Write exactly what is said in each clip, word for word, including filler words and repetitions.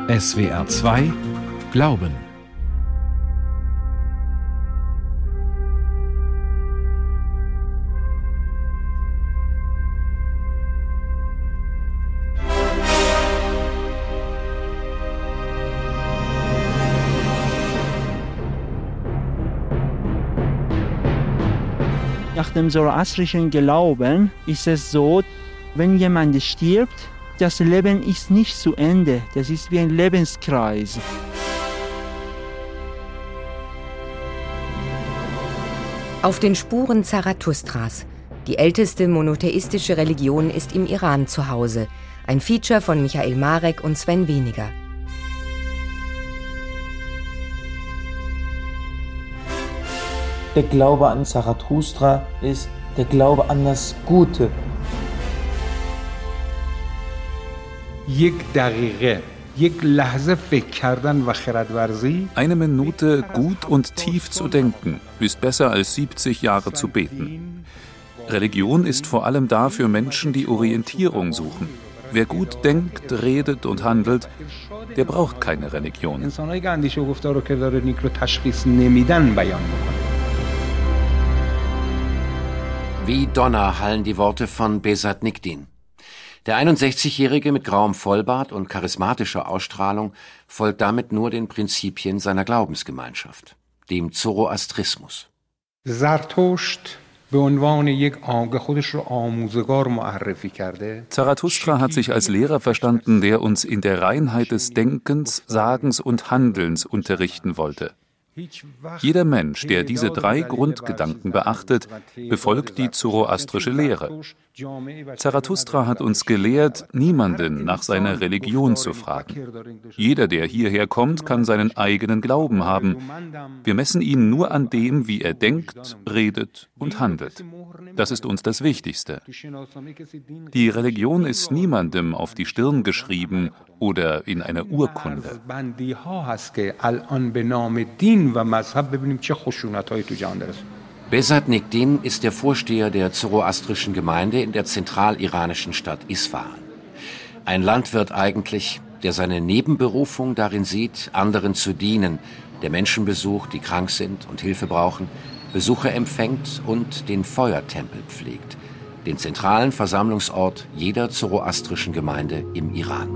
S W R zwei Glauben. Nach dem zoroastrischen Glauben ist es so, wenn jemand stirbt, das Leben ist nicht zu Ende. Das ist wie ein Lebenskreis. Auf den Spuren Zarathustras. Die älteste monotheistische Religion ist im Iran zu Hause. Ein Feature von Michael Marek und Sven Weniger. Der Glaube an Zarathustra ist der Glaube an das Gute. Eine Minute gut und tief zu denken, ist besser als siebzig Jahre zu beten. Religion ist vor allem da für Menschen, die Orientierung suchen. Wer gut denkt, redet und handelt, der braucht keine Religion. Wie Donner hallen die Worte von Behzad Nickdin. Der einundsechzigjährige mit grauem Vollbart und charismatischer Ausstrahlung folgt damit nur den Prinzipien seiner Glaubensgemeinschaft, dem Zoroastrismus. Zarathustra hat sich als Lehrer verstanden, der uns in der Reinheit des Denkens, Sagens und Handelns unterrichten wollte. Jeder Mensch, der diese drei Grundgedanken beachtet, befolgt die zoroastrische Lehre. Zarathustra hat uns gelehrt, niemanden nach seiner Religion zu fragen. Jeder, der hierher kommt, kann seinen eigenen Glauben haben. Wir messen ihn nur an dem, wie er denkt, redet und handelt. Das ist uns das Wichtigste. Die Religion ist niemandem auf die Stirn geschrieben oder in einer Urkunde. Behzad Nickdin ist der Vorsteher der zoroastrischen Gemeinde in der zentraliranischen Stadt Isfahan. Ein Landwirt eigentlich, der seine Nebenberufung darin sieht, anderen zu dienen, der Menschen besucht, die krank sind und Hilfe brauchen, Besucher empfängt und den Feuertempel pflegt, den zentralen Versammlungsort jeder zoroastrischen Gemeinde im Iran.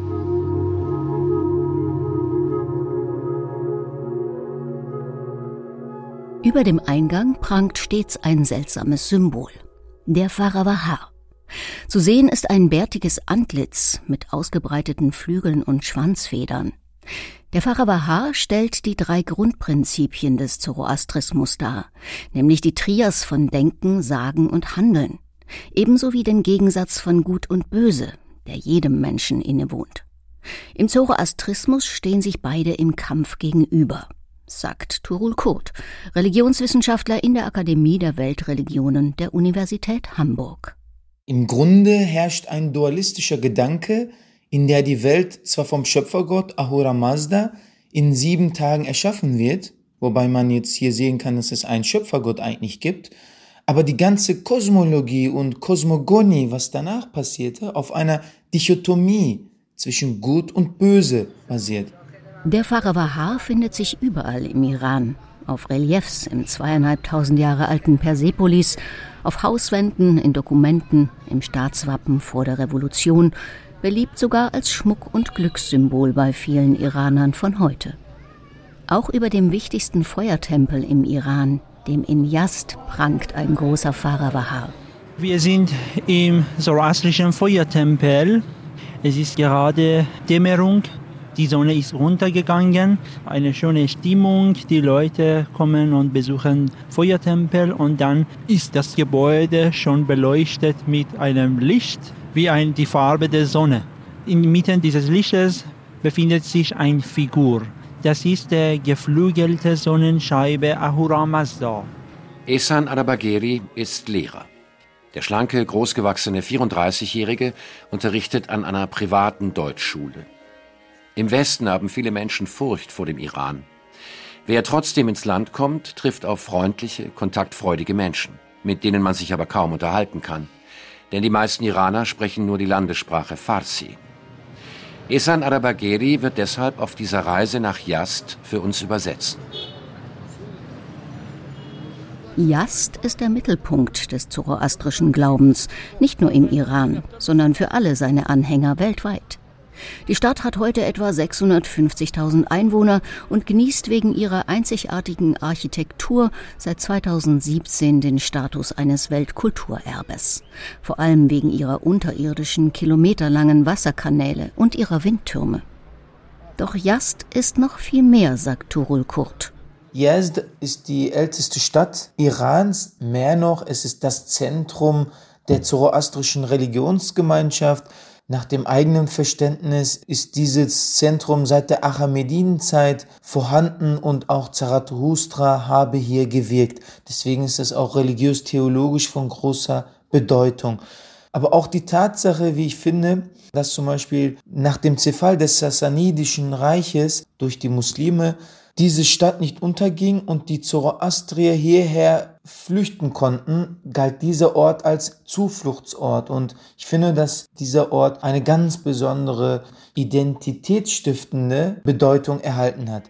Über dem Eingang prangt stets ein seltsames Symbol, der Farawahar. Zu sehen ist ein bärtiges Antlitz mit ausgebreiteten Flügeln und Schwanzfedern. Der Farawahar stellt die drei Grundprinzipien des Zoroastrismus dar, nämlich die Trias von Denken, Sagen und Handeln, ebenso wie den Gegensatz von Gut und Böse, der jedem Menschen innewohnt. Im Zoroastrismus stehen sich beide im Kampf gegenüber, sagt Tuğrul Kurt, Religionswissenschaftler in der Akademie der Weltreligionen der Universität Hamburg. Im Grunde herrscht ein dualistischer Gedanke, in der die Welt zwar vom Schöpfergott Ahura Mazda in sieben Tagen erschaffen wird, wobei man jetzt hier sehen kann, dass es einen Schöpfergott eigentlich gibt, aber die ganze Kosmologie und Kosmogonie, was danach passierte, auf einer Dichotomie zwischen Gut und Böse basiert. Der Farawahar findet sich überall im Iran, auf Reliefs im zweieinhalbtausend Jahre alten Persepolis, auf Hauswänden, in Dokumenten, im Staatswappen vor der Revolution, beliebt sogar als Schmuck- und Glückssymbol bei vielen Iranern von heute. Auch über dem wichtigsten Feuertempel im Iran, dem in Yazd, prangt ein großer Farawahar. Wir sind im zoroastrischen Feuertempel. Es ist gerade Dämmerung. Die Sonne ist runtergegangen, eine schöne Stimmung, die Leute kommen und besuchen Feuertempel und dann ist das Gebäude schon beleuchtet mit einem Licht, wie ein, die Farbe der Sonne. Inmitten dieses Lichtes befindet sich eine Figur. Das ist der geflügelte Sonnenscheibe Ahura Mazda. Ehsan Adabagheri ist Lehrer. Der schlanke, großgewachsene vierunddreißigjährige unterrichtet an einer privaten Deutschschule. Im Westen haben viele Menschen Furcht vor dem Iran. Wer trotzdem ins Land kommt, trifft auf freundliche, kontaktfreudige Menschen, mit denen man sich aber kaum unterhalten kann. Denn die meisten Iraner sprechen nur die Landessprache Farsi. Ehsan Arabagheri wird deshalb auf dieser Reise nach Yazd für uns übersetzen. Yazd ist der Mittelpunkt des zoroastrischen Glaubens, nicht nur im Iran, sondern für alle seine Anhänger weltweit. Die Stadt hat heute etwa sechshundertfünfzigtausend Einwohner und genießt wegen ihrer einzigartigen Architektur seit zweitausendsiebzehn den Status eines Weltkulturerbes. Vor allem wegen ihrer unterirdischen, kilometerlangen Wasserkanäle und ihrer Windtürme. Doch Yazd ist noch viel mehr, sagt Tuğrul Kurt. Yazd ist die älteste Stadt Irans. Mehr noch, es ist das Zentrum der zoroastrischen Religionsgemeinschaft. Nach dem eigenen Verständnis ist dieses Zentrum seit der Achämenidenzeit vorhanden und auch Zarathustra habe hier gewirkt. Deswegen ist es auch religiös-theologisch von großer Bedeutung. Aber auch die Tatsache, wie ich finde, dass zum Beispiel nach dem Zerfall des Sassanidischen Reiches durch die Muslime diese Stadt nicht unterging und die Zoroastrier hierher flüchten konnten, galt dieser Ort als Zufluchtsort. Und ich finde, dass dieser Ort eine ganz besondere, identitätsstiftende Bedeutung erhalten hat.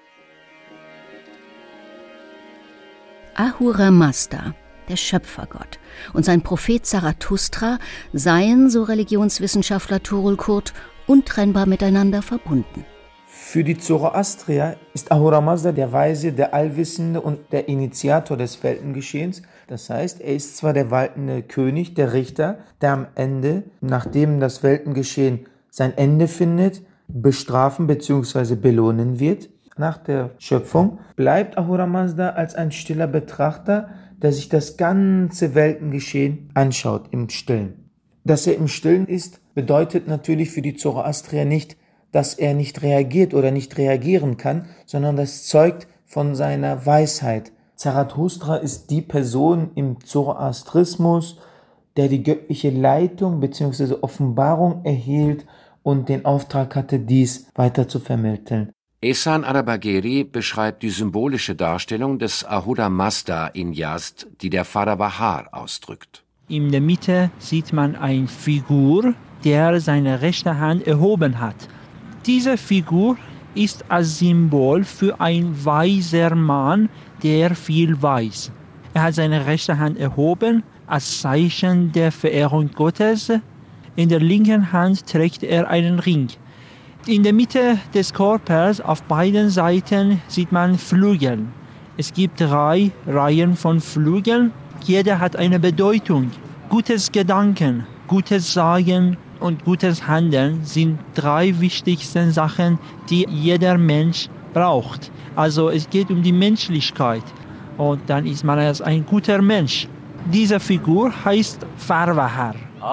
Ahura Mazda, der Schöpfergott, und sein Prophet Zarathustra seien, so Religionswissenschaftler Tuğrul Kurt, untrennbar miteinander verbunden. Für die Zoroastrier ist Ahura Mazda der Weise, der Allwissende und der Initiator des Weltengeschehens. Das heißt, er ist zwar der waltende König, der Richter, der am Ende, nachdem das Weltengeschehen sein Ende findet, bestrafen bzw. belohnen wird. Nach der Schöpfung bleibt Ahura Mazda als ein stiller Betrachter, der sich das ganze Weltengeschehen anschaut im Stillen. Dass er im Stillen ist, bedeutet natürlich für die Zoroastrier nicht, dass er nicht reagiert oder nicht reagieren kann, sondern das zeugt von seiner Weisheit. Zarathustra ist die Person im Zoroastrismus, der die göttliche Leitung bzw. Offenbarung erhielt und den Auftrag hatte, dies weiter zu vermitteln. Ehsan Arabagheri beschreibt die symbolische Darstellung des Ahura Mazda in Yazd, die der Vater Bahar ausdrückt. In der Mitte sieht man eine Figur, der seine rechte Hand erhoben hat. Diese Figur ist als Symbol für einen weisen Mann, der viel weiß. Er hat seine rechte Hand erhoben als Zeichen der Verehrung Gottes. In der linken Hand trägt er einen Ring. In der Mitte des Körpers auf beiden Seiten sieht man Flügel. Es gibt drei Reihen von Flügeln. Jeder hat eine Bedeutung. Gutes Gedanken, gutes Sagen und gutes Handeln sind drei wichtigsten Sachen, die jeder Mensch braucht. Also es geht um die Menschlichkeit und dann ist man als ein guter Mensch. Diese Figur heißt Farvahar.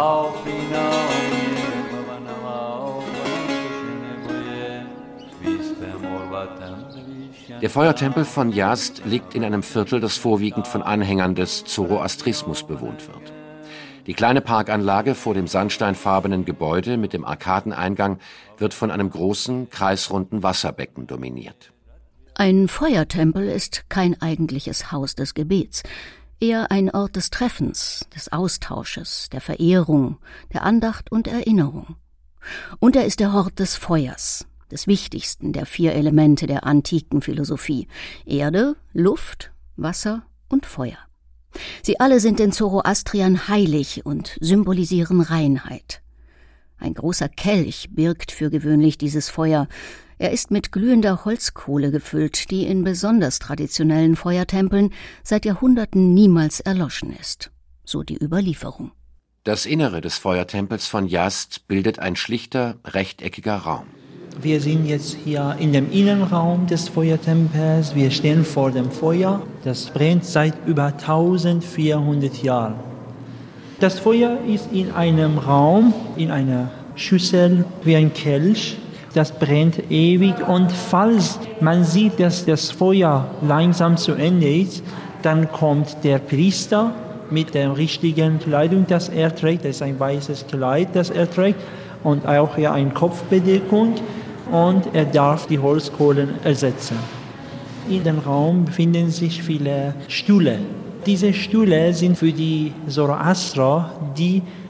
Der Feuertempel von Yazd liegt in einem Viertel, das vorwiegend von Anhängern des Zoroastrismus bewohnt wird. Die kleine Parkanlage vor dem sandsteinfarbenen Gebäude mit dem Arkadeneingang wird von einem großen, kreisrunden Wasserbecken dominiert. Ein Feuertempel ist kein eigentliches Haus des Gebets, eher ein Ort des Treffens, des Austausches, der Verehrung, der Andacht und Erinnerung. Und er ist der Hort des Feuers, des wichtigsten der vier Elemente der antiken Philosophie: Erde, Luft, Wasser und Feuer. Sie alle sind den Zoroastriern heilig und symbolisieren Reinheit. Ein großer Kelch birgt für gewöhnlich dieses Feuer. Er ist mit glühender Holzkohle gefüllt, die in besonders traditionellen Feuertempeln seit Jahrhunderten niemals erloschen ist. So die Überlieferung. Das Innere des Feuertempels von Yazd bildet ein schlichter, rechteckiger Raum. Wir sind jetzt hier in dem Innenraum des Feuertempels. Wir stehen vor dem Feuer. Das brennt seit über eintausendvierhundert Jahren. Das Feuer ist in einem Raum, in einer Schüssel wie ein Kelch. Das brennt ewig und falls man sieht, dass das Feuer langsam zu Ende ist, dann kommt der Priester mit der richtigen Kleidung, das er trägt. Das ist ein weißes Kleid, das er trägt und auch hier eine Kopfbedeckung. Und er darf die Holzkohlen ersetzen. In dem Raum befinden sich viele Stühle. Diese Stühle sind für die Zoroaster, die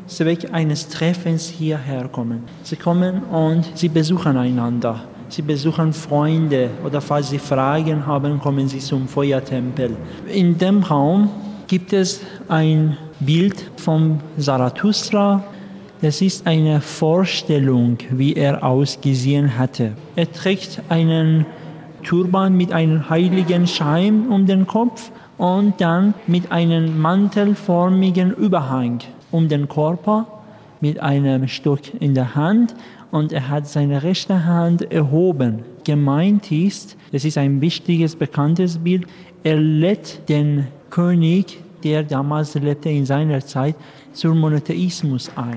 Zweck eines Treffens hierher kommen. Sie kommen und sie besuchen einander. Sie besuchen Freunde oder falls sie Fragen haben, kommen sie zum Feuertempel. In dem Raum gibt es ein Bild von Zarathustra. Das ist eine Vorstellung, wie er ausgesehen hatte. Er trägt einen Turban mit einem heiligen Schein um den Kopf und dann mit einem mantelförmigen Überhang um den Körper mit einem Stock in der Hand und er hat seine rechte Hand erhoben. Gemeint ist, das ist ein wichtiges, bekanntes Bild, er lädt den König, der damals lebte in seiner Zeit, zum Monotheismus ein.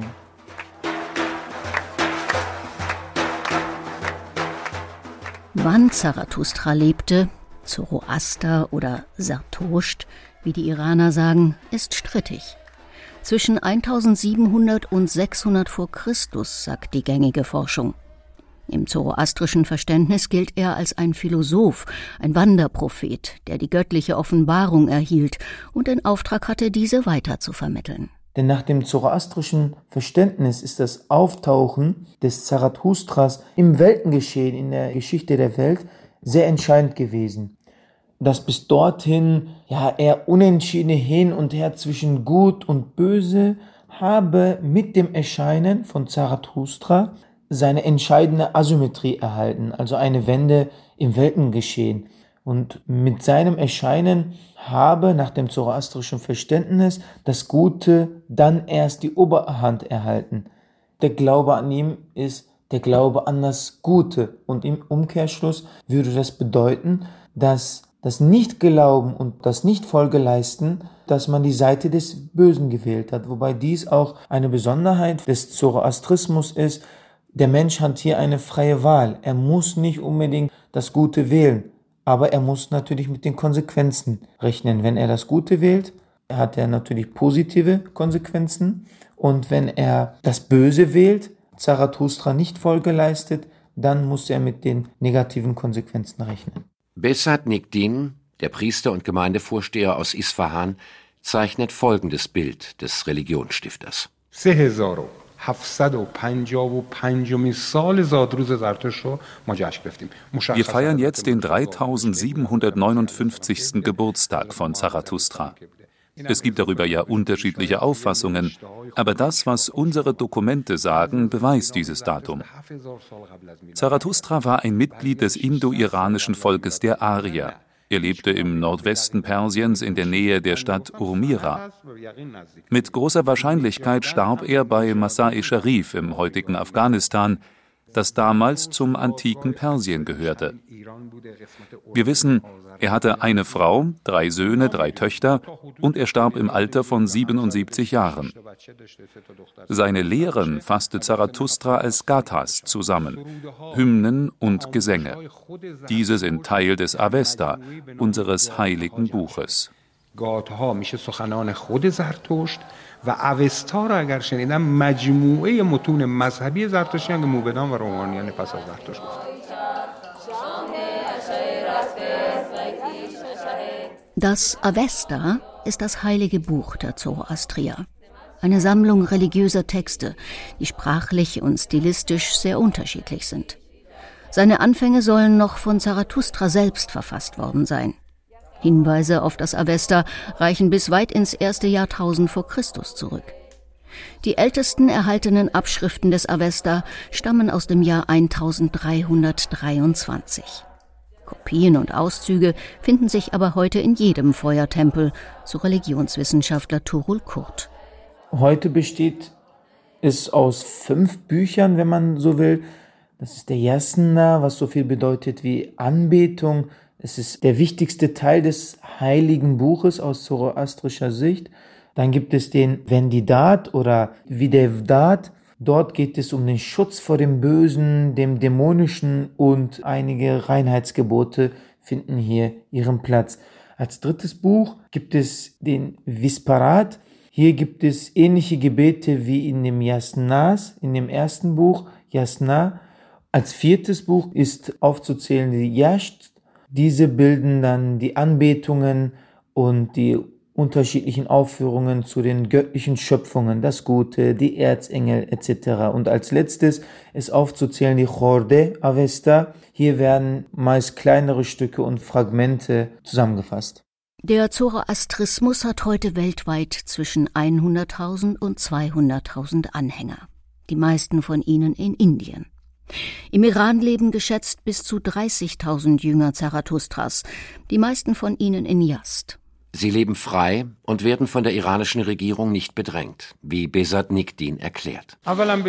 Wann Zarathustra lebte, Zoroaster oder Sartoscht, wie die Iraner sagen, ist strittig. Zwischen eintausendsiebenhundert und sechshundert vor Christus, sagt die gängige Forschung. Im zoroastrischen Verständnis gilt er als ein Philosoph, ein Wanderprophet, der die göttliche Offenbarung erhielt und den Auftrag hatte, diese weiter zu vermitteln. Denn nach dem zoroastrischen Verständnis ist das Auftauchen des Zarathustras im Weltengeschehen, in der Geschichte der Welt, sehr entscheidend gewesen. Dass bis dorthin ja eher unentschiedene Hin und Her zwischen Gut und Böse habe mit dem Erscheinen von Zarathustra seine entscheidende Asymmetrie erhalten, also eine Wende im Weltengeschehen. Und mit seinem Erscheinen habe nach dem zoroastrischen Verständnis das Gute dann erst die Oberhand erhalten. Der Glaube an ihn ist der Glaube an das Gute. Und im Umkehrschluss würde das bedeuten, dass das Nicht-Glauben und das Nicht-Folge leisten, dass man die Seite des Bösen gewählt hat. Wobei dies auch eine Besonderheit des Zoroastrismus ist. Der Mensch hat hier eine freie Wahl. Er muss nicht unbedingt das Gute wählen. Aber er muss natürlich mit den Konsequenzen rechnen. Wenn er das Gute wählt, hat er natürlich positive Konsequenzen. Und wenn er das Böse wählt, Zarathustra nicht Folge leistet, dann muss er mit den negativen Konsequenzen rechnen. Behzad Nickdin, der Priester und Gemeindevorsteher aus Isfahan, zeichnet folgendes Bild des Religionsstifters. Wir feiern jetzt den dreitausendsiebenhundertneunundfünfzigsten Geburtstag von Zarathustra. Es gibt darüber ja unterschiedliche Auffassungen, aber das, was unsere Dokumente sagen, beweist dieses Datum. Zarathustra war ein Mitglied des indo-iranischen Volkes der Arier. Er lebte im Nordwesten Persiens in der Nähe der Stadt Urmira. Mit großer Wahrscheinlichkeit starb er bei Masar-e Sharif im heutigen Afghanistan, das damals zum antiken Persien gehörte. Wir wissen, er hatte eine Frau, drei Söhne, drei Töchter und er starb im Alter von siebenundsiebzig Jahren. Seine Lehren fasste Zarathustra als Gathas zusammen, Hymnen und Gesänge. Diese sind Teil des Avesta, unseres heiligen Buches. و اوستا را اگر شنیدم مجموعه متون مذهبی زرتشتی که موبدان و روحانیان پس از زرتشت گفتن. Das Avesta ist das heilige Buch der Zoroastrier. Eine Sammlung religiöser Texte, die sprachlich und stilistisch sehr unterschiedlich sind. Seine Anfänge sollen noch von Zarathustra selbst verfasst worden sein. Hinweise auf das Avesta reichen bis weit ins erste Jahrtausend vor Christus zurück. Die ältesten erhaltenen Abschriften des Avesta stammen aus dem Jahr eintausenddreihundertdreiundzwanzig. Kopien und Auszüge finden sich aber heute in jedem Feuertempel, so Religionswissenschaftler Tuğrul Kurt. Heute besteht es aus fünf Büchern, wenn man so will. Das ist der Yasna, was so viel bedeutet wie Anbetung. Es ist der wichtigste Teil des heiligen Buches aus zoroastrischer Sicht. Dann gibt es den Vendidat oder Videvdat. Dort geht es um den Schutz vor dem Bösen, dem Dämonischen und einige Reinheitsgebote finden hier ihren Platz. Als drittes Buch gibt es den Visparat. Hier gibt es ähnliche Gebete wie in dem Yasnas, in dem ersten Buch Yasna. Als viertes Buch ist aufzuzählen die Yasht. Diese bilden dann die Anbetungen und die unterschiedlichen Aufführungen zu den göttlichen Schöpfungen, das Gute, die Erzengel et cetera. Und als letztes ist aufzuzählen die Horde Avesta. Hier werden meist kleinere Stücke und Fragmente zusammengefasst. Der Zoroastrismus hat heute weltweit zwischen hunderttausend und zweihunderttausend Anhänger, die meisten von ihnen in Indien. Im Iran leben geschätzt bis zu dreißigtausend Jünger Zarathustras, die meisten von ihnen in Yazd. Sie leben frei und werden von der iranischen Regierung nicht bedrängt, wie Behzad Nickdin erklärt.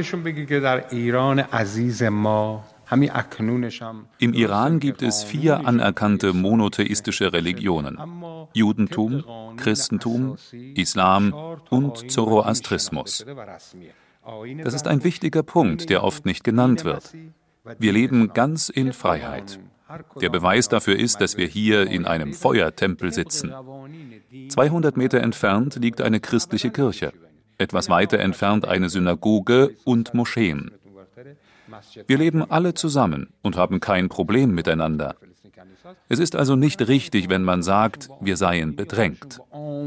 Im Iran gibt es vier anerkannte monotheistische Religionen: Judentum, Christentum, Islam und Zoroastrismus. Das ist ein wichtiger Punkt, der oft nicht genannt wird. Wir leben ganz in Freiheit. Der Beweis dafür ist, dass wir hier in einem Feuertempel sitzen. zweihundert Meter entfernt liegt eine christliche Kirche, etwas weiter entfernt eine Synagoge und Moscheen. Wir leben alle zusammen und haben kein Problem miteinander. Es ist also nicht richtig, wenn man sagt, wir seien bedrängt.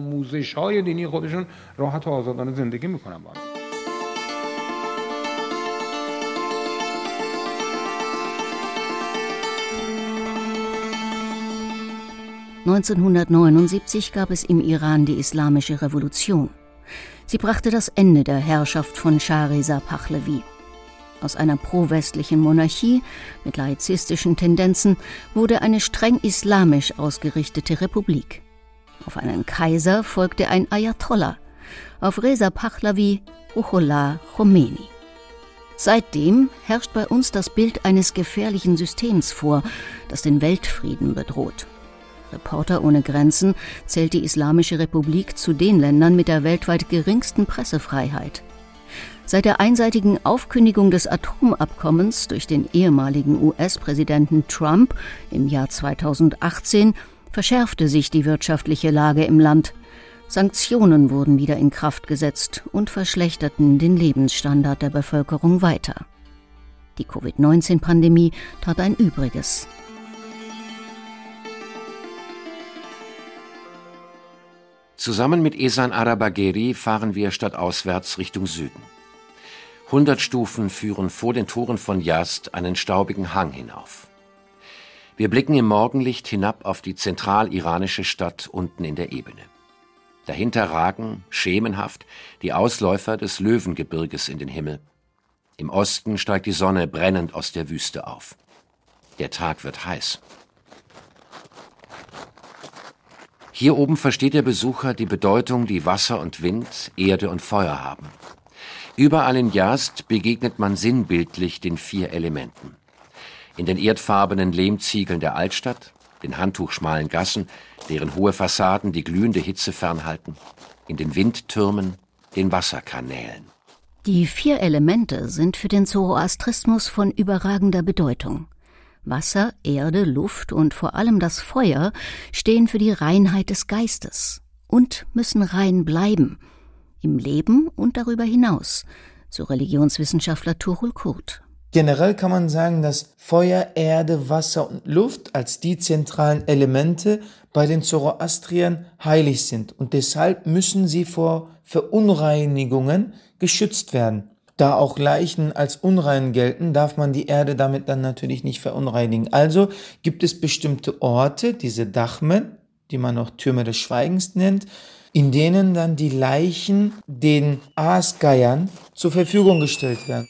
neunzehnhundertneunundsiebzig gab es im Iran die Islamische Revolution. Sie brachte das Ende der Herrschaft von Schah Reza Pahlavi. Aus einer pro-westlichen Monarchie mit laizistischen Tendenzen wurde eine streng islamisch ausgerichtete Republik. Auf einen Kaiser folgte ein Ayatollah, auf Reza Pahlavi Ruhollah Khomeini. Seitdem herrscht bei uns das Bild eines gefährlichen Systems vor, das den Weltfrieden bedroht. Reporter ohne Grenzen zählt die Islamische Republik zu den Ländern mit der weltweit geringsten Pressefreiheit. Seit der einseitigen Aufkündigung des Atomabkommens durch den ehemaligen U S-Präsidenten Trump im Jahr zweitausendachtzehn verschärfte sich die wirtschaftliche Lage im Land. Sanktionen wurden wieder in Kraft gesetzt und verschlechterten den Lebensstandard der Bevölkerung weiter. Die Covid neunzehn Pandemie tat ein Übriges. Zusammen mit Ehsan Arabagheri fahren wir stadtauswärts Richtung Süden. Hundert Stufen führen vor den Toren von Yazd einen staubigen Hang hinauf. Wir blicken im Morgenlicht hinab auf die zentraliranische Stadt unten in der Ebene. Dahinter ragen, schemenhaft, die Ausläufer des Löwengebirges in den Himmel. Im Osten steigt die Sonne brennend aus der Wüste auf. Der Tag wird heiß. Hier oben versteht der Besucher die Bedeutung, die Wasser und Wind, Erde und Feuer haben. Überall in Yazd begegnet man sinnbildlich den vier Elementen. In den erdfarbenen Lehmziegeln der Altstadt, den handtuchschmalen Gassen, deren hohe Fassaden die glühende Hitze fernhalten, in den Windtürmen, den Wasserkanälen. Die vier Elemente sind für den Zoroastrismus von überragender Bedeutung. Wasser, Erde, Luft und vor allem das Feuer stehen für die Reinheit des Geistes und müssen rein bleiben, im Leben und darüber hinaus, so Religionswissenschaftler Tuchul Kurt. Generell kann man sagen, dass Feuer, Erde, Wasser und Luft als die zentralen Elemente bei den Zoroastriern heilig sind und deshalb müssen sie vor Verunreinigungen geschützt werden. Da auch Leichen als unrein gelten, darf man die Erde damit dann natürlich nicht verunreinigen. Also gibt es bestimmte Orte, diese Dachmen, die man auch Türme des Schweigens nennt, in denen dann die Leichen den Aasgeiern zur Verfügung gestellt werden.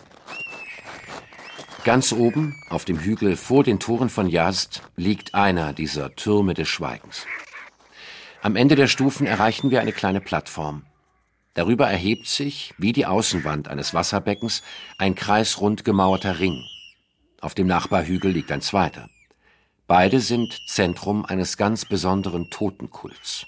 Ganz oben, auf dem Hügel vor den Toren von Yazd, liegt einer dieser Türme des Schweigens. Am Ende der Stufen erreichen wir eine kleine Plattform. Darüber erhebt sich, wie die Außenwand eines Wasserbeckens, ein kreisrund gemauerter Ring. Auf dem Nachbarhügel liegt ein zweiter. Beide sind Zentrum eines ganz besonderen Totenkults.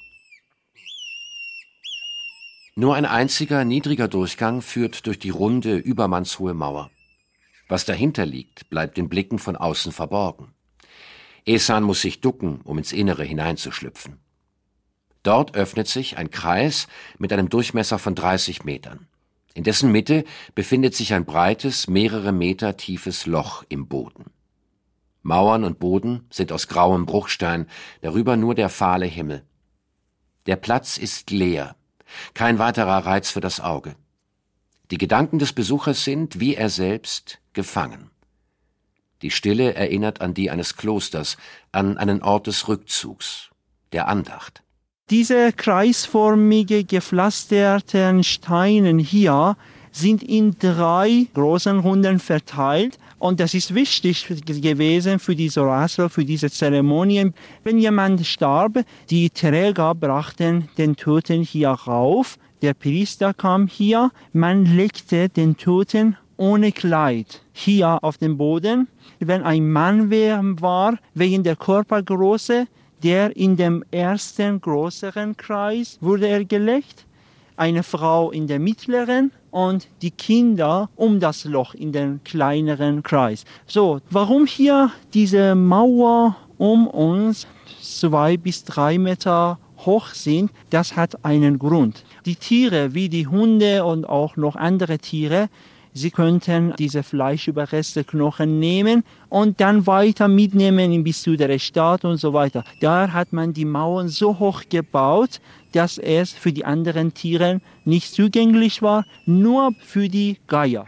Nur ein einziger, niedriger Durchgang führt durch die runde, übermannshohe Mauer. Was dahinter liegt, bleibt den Blicken von außen verborgen. Ehsan muss sich ducken, um ins Innere hineinzuschlüpfen. Dort öffnet sich ein Kreis mit einem Durchmesser von dreißig Metern. In dessen Mitte befindet sich ein breites, mehrere Meter tiefes Loch im Boden. Mauern und Boden sind aus grauem Bruchstein, darüber nur der fahle Himmel. Der Platz ist leer, kein weiterer Reiz für das Auge. Die Gedanken des Besuchers sind, wie er selbst, gefangen. Die Stille erinnert an die eines Klosters, an einen Ort des Rückzugs, der Andacht. Diese kreisförmige gepflasterten Steine hier sind in drei großen Runden verteilt. Und das ist wichtig gewesen für die Zoroaster, für diese Zeremonien. Wenn jemand starb, die Träger brachten den Toten hier rauf. Der Priester kam hier, man legte den Toten ohne Kleid hier auf den Boden. Wenn ein Mann war, wegen der Körpergröße, der in dem ersten größeren Kreis wurde er gelegt, eine Frau in der mittleren und die Kinder um das Loch in den kleineren Kreis. So, warum hier diese Mauer um uns zwei bis drei Meter hoch sind, das hat einen Grund. Die Tiere, wie die Hunde und auch noch andere Tiere, sie könnten diese Fleischüberreste, Knochen nehmen und dann weiter mitnehmen bis zu der Stadt und so weiter. Da hat man die Mauern so hoch gebaut, dass es für die anderen Tiere nicht zugänglich war, nur für die Geier.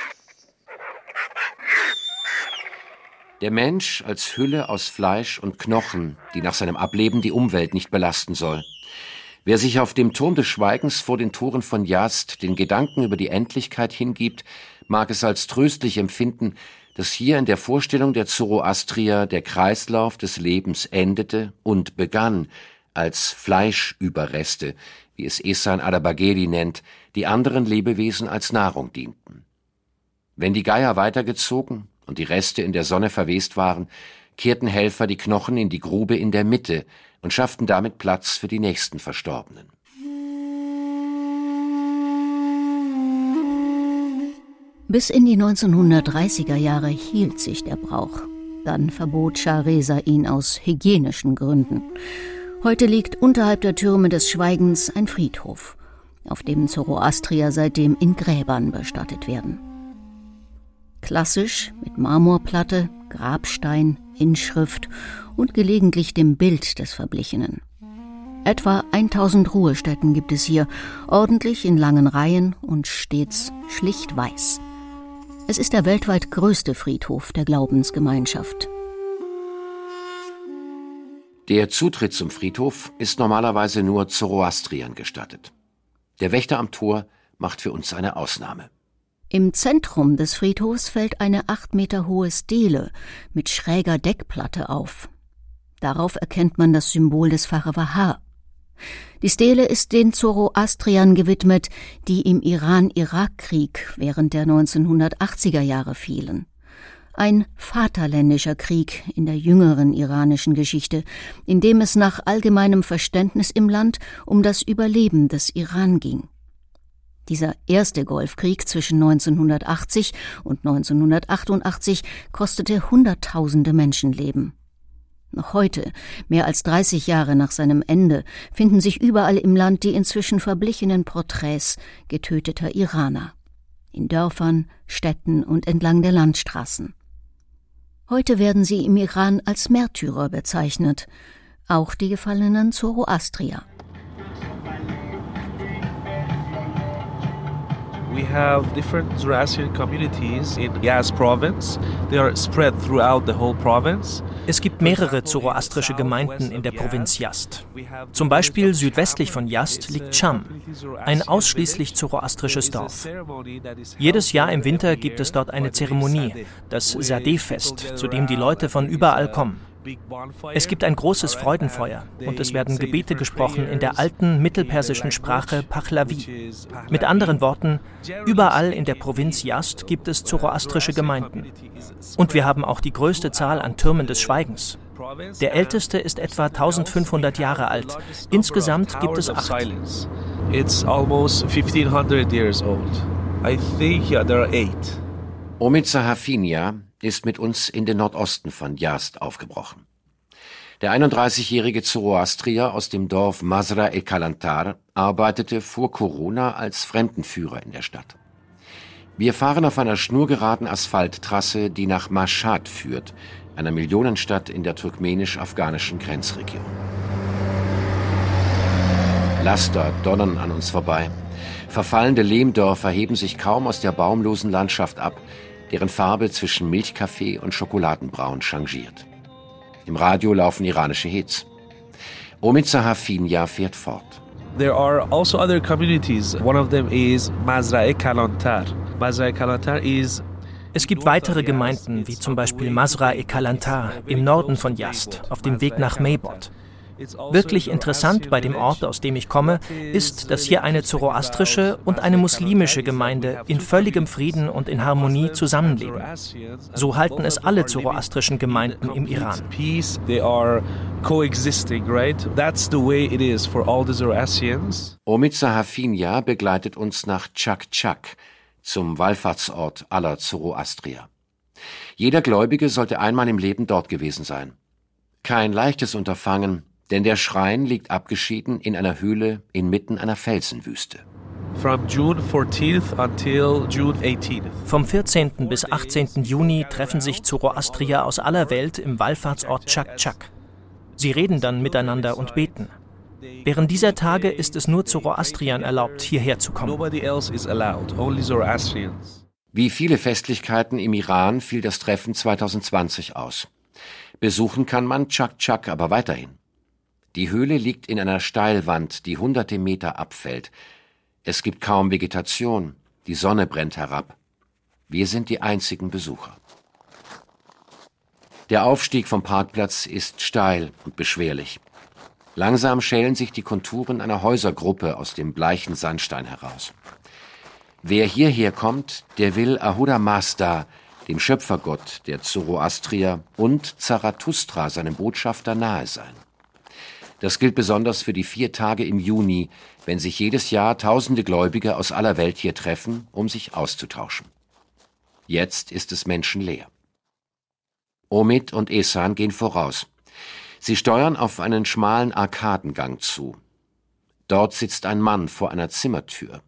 Der Mensch als Hülle aus Fleisch und Knochen, die nach seinem Ableben die Umwelt nicht belasten soll. Wer sich auf dem Turm des Schweigens vor den Toren von Yazd den Gedanken über die Endlichkeit hingibt, mag es als tröstlich empfinden, dass hier in der Vorstellung der Zoroastrier der Kreislauf des Lebens endete und begann, als Fleischüberreste, wie es Ehsan Adabagheri nennt, die anderen Lebewesen als Nahrung dienten. Wenn die Geier weitergezogen und die Reste in der Sonne verwest waren, kehrten Helfer die Knochen in die Grube in der Mitte und schafften damit Platz für die nächsten Verstorbenen. Bis in die neunzehnhundertdreißiger Jahre hielt sich der Brauch. Dann verbot Schah Reza ihn aus hygienischen Gründen. Heute liegt unterhalb der Türme des Schweigens ein Friedhof, auf dem Zoroastrier seitdem in Gräbern bestattet werden. Klassisch mit Marmorplatte, Grabstein, Inschrift und gelegentlich dem Bild des Verblichenen. Etwa tausend Ruhestätten gibt es hier, ordentlich in langen Reihen und stets schlicht weiß. Es ist der weltweit größte Friedhof der Glaubensgemeinschaft. Der Zutritt zum Friedhof ist normalerweise nur Zoroastriern gestattet. Der Wächter am Tor macht für uns eine Ausnahme. Im Zentrum des Friedhofs fällt eine acht Meter hohe Stele mit schräger Deckplatte auf. Darauf erkennt man das Symbol des Pharaoh Ha. Die Stele ist den Zoroastriern gewidmet, die im Iran-Irak-Krieg während der neunzehnhundertachtziger Jahre fielen. Ein vaterländischer Krieg in der jüngeren iranischen Geschichte, in dem es nach allgemeinem Verständnis im Land um das Überleben des Iran ging. Dieser erste Golfkrieg zwischen neunzehnhundertachtzig und neunzehnhundertachtundachtzig kostete Hunderttausende Menschenleben. Noch heute, mehr als dreißig Jahre nach seinem Ende, finden sich überall im Land die inzwischen verblichenen Porträts getöteter Iraner. In Dörfern, Städten und entlang der Landstraßen. Heute werden sie im Iran als Märtyrer bezeichnet, auch die gefallenen Zoroastrier. We have different Zoroastrian communities in Yazd province. They are spread throughout the whole province. Es gibt mehrere zoroastrische Gemeinden in der Provinz Yazd. Zum Beispiel südwestlich von Yazd liegt Cham, ein ausschließlich zoroastrisches Dorf. Jedes Jahr im Winter gibt es dort eine Zeremonie, das Sadeh-Fest, zu dem die Leute von überall kommen. Es gibt ein großes Freudenfeuer und es werden Gebete gesprochen in der alten mittelpersischen Sprache Pahlavi. Mit anderen Worten, überall in der Provinz Yazd gibt es zoroastrische Gemeinden. Und wir haben auch die größte Zahl an Türmen des Schweigens. Der älteste ist etwa eintausendfünfhundert Jahre alt. Insgesamt gibt es acht. It's almost fifteen hundred years old. I think yeah, there are eight. Omid Sahafinia ist mit uns in den Nordosten von Yazd aufgebrochen. Der einunddreißigjährige Zoroastrier aus dem Dorf Mazra-e-Kalantar arbeitete vor Corona als Fremdenführer in der Stadt. Wir fahren auf einer schnurgeraden Asphalttrasse, die nach Mashhad führt, einer Millionenstadt in der turkmenisch-afghanischen Grenzregion. Laster donnern an uns vorbei. Verfallende Lehmdörfer heben sich kaum aus der baumlosen Landschaft ab, deren Farbe zwischen Milchkaffee und Schokoladenbraun changiert. Im Radio laufen iranische Hits. Omid Sahafinia fährt fort. There are also other communities. One of them is Mazra'e Kalantar. Mazra'e Kalantar is Es gibt weitere Gemeinden, wie zum Beispiel Mazra'e Kalantar im Norden von Yazd, auf dem Weg nach Meybod. Wirklich interessant bei dem Ort, aus dem ich komme, ist, dass hier eine zoroastrische und eine muslimische Gemeinde in völligem Frieden und in Harmonie zusammenleben. So halten es alle zoroastrischen Gemeinden im Iran. Omid Sahafinia begleitet uns nach Chak Chak, zum Wallfahrtsort aller Zoroastrier. Jeder Gläubige sollte einmal im Leben dort gewesen sein. Kein leichtes Unterfangen, denn der Schrein liegt abgeschieden in einer Höhle inmitten einer Felsenwüste. From June fourteenth until June eighteenth. Vom vierzehnten bis achtzehnten Juni treffen sich Zoroastrier aus aller Welt im Wallfahrtsort Chak Chak. Sie reden dann miteinander und beten. Während dieser Tage ist es nur Zoroastriern erlaubt, hierher zu kommen. Nobody else is allowed, only Zoroastrians. Wie viele Festlichkeiten im Iran fiel das Treffen zwanzig zwanzig aus. Besuchen kann man Chak Chak aber weiterhin. Die Höhle liegt in einer Steilwand, die hunderte Meter abfällt. Es gibt kaum Vegetation, die Sonne brennt herab. Wir sind die einzigen Besucher. Der Aufstieg vom Parkplatz ist steil und beschwerlich. Langsam schälen sich die Konturen einer Häusergruppe aus dem bleichen Sandstein heraus. Wer hierher kommt, der will Ahura Mazda, dem Schöpfergott der Zoroastrier, und Zarathustra, seinem Botschafter, nahe sein. Das gilt besonders für die vier Tage im Juni, wenn sich jedes Jahr tausende Gläubige aus aller Welt hier treffen, um sich auszutauschen. Jetzt ist es menschenleer. Omid und Ehsan gehen voraus. Sie steuern auf einen schmalen Arkadengang zu. Dort sitzt ein Mann vor einer Zimmertür.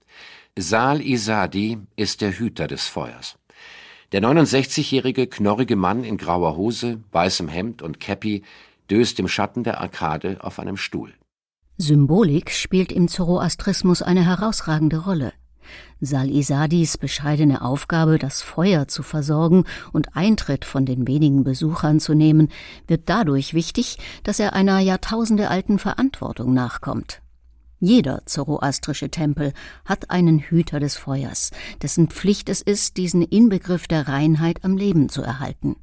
Zal Izadi ist der Hüter des Feuers. Der neunundsechzigjährige, knorrige Mann in grauer Hose, weißem Hemd und Käppi döst im Schatten der Arkade auf einem Stuhl. Symbolik spielt im Zoroastrismus eine herausragende Rolle. Zal Izadis bescheidene Aufgabe, das Feuer zu versorgen und Eintritt von den wenigen Besuchern zu nehmen, wird dadurch wichtig, dass er einer jahrtausendealten Verantwortung nachkommt. Jeder zoroastrische Tempel hat einen Hüter des Feuers, dessen Pflicht es ist, diesen Inbegriff der Reinheit am Leben zu erhalten.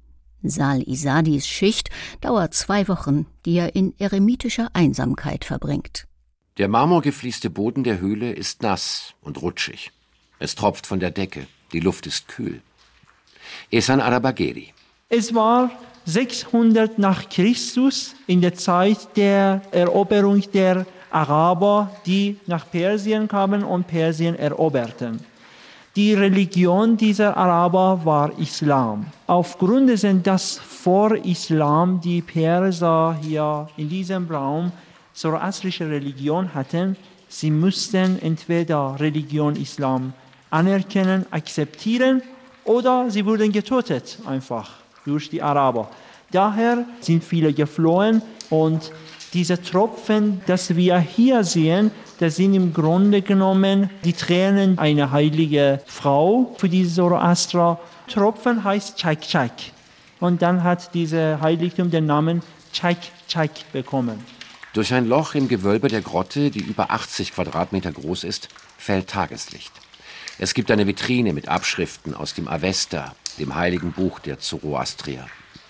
Zal Izadis Schicht dauert zwei Wochen, die er in eremitischer Einsamkeit verbringt. Der marmorgefließte Boden der Höhle ist nass und rutschig. Es tropft von der Decke, die Luft ist kühl. Ehsan Arabagheri. Es war sechshundert nach Christus, in der Zeit der Eroberung der Araber, die nach Persien kamen und Persien eroberten. Die Religion dieser Araber war Islam. Aufgrund dessen, dass vor Islam die Perser hier in diesem Raum zoroastrische Religion hatten, sie mussten entweder Religion Islam anerkennen, akzeptieren oder sie wurden getötet einfach durch die Araber. Daher sind viele geflohen und diese Tropfen, das wir hier sehen, das sind im Grunde genommen die Tränen einer heiligen Frau für diese Zoroaster. Tropfen heißt Chak Chak. Und dann hat dieses Heiligtum den Namen Chak Chak bekommen. Durch ein Loch im Gewölbe der Grotte, die über achtzig Quadratmeter groß ist, fällt Tageslicht. Es gibt eine Vitrine mit Abschriften aus dem Avesta, dem heiligen Buch der Zoroastrier.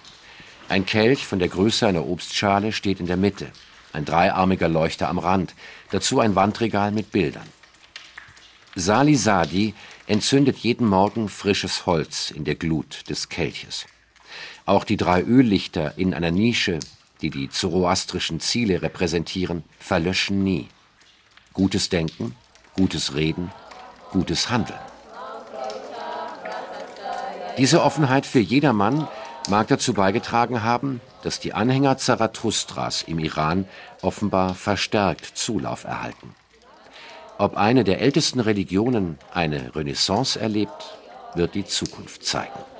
Ein Kelch von der Größe einer Obstschale steht in der Mitte, ein dreiarmiger Leuchter am Rand, dazu ein Wandregal mit Bildern. Zal Izadi entzündet jeden Morgen frisches Holz in der Glut des Kelches. Auch die drei Öllichter in einer Nische, die die zoroastrischen Ziele repräsentieren, verlöschen nie. Gutes Denken, gutes Reden, gutes Handeln. Diese Offenheit für jedermann mag dazu beigetragen haben, dass die Anhänger Zarathustras im Iran offenbar verstärkt Zulauf erhalten. Ob eine der ältesten Religionen eine Renaissance erlebt, wird die Zukunft zeigen.